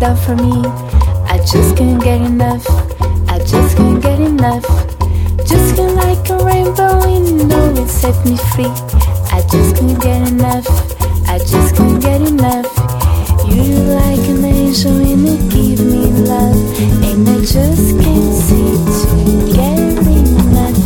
out for me. I just couldn't get enough. I just couldn't get enough. Just feel like a rainbow, and you know it set me free. I just couldn't get enough. I just couldn't get enough. You like an angel and you give me love, and I just can't seem to get enough.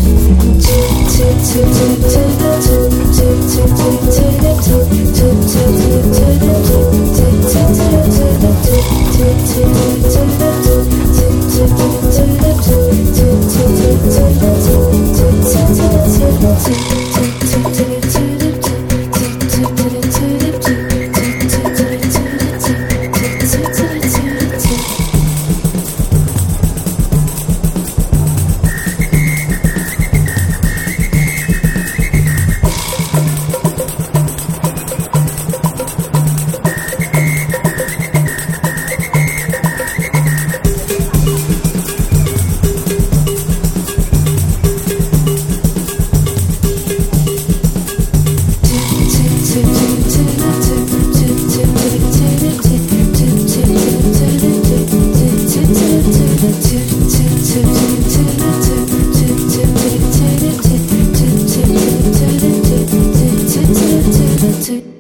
To